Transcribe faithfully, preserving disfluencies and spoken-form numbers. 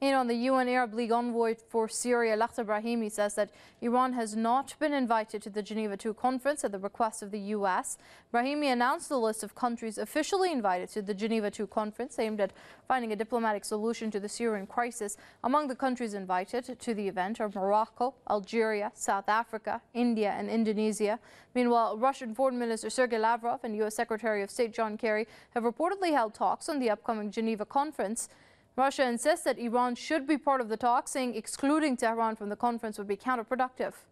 In on the U N Arab League envoy for Syria, Lakhdar Brahimi, says that Iran has not been invited to the Geneva two conference at the request of the U S. Brahimi announced the list of countries officially invited to the Geneva two conference aimed at finding a diplomatic solution to the Syrian crisis. Among the countries invited to the event are Morocco, Algeria, South Africa, India and Indonesia. Meanwhile, Russian Foreign Minister Sergei Lavrov and U S Secretary of State John Kerry have reportedly held talks on the upcoming Geneva conference. Russia insists that Iran should be part of the talks, saying excluding Tehran from the conference would be counterproductive.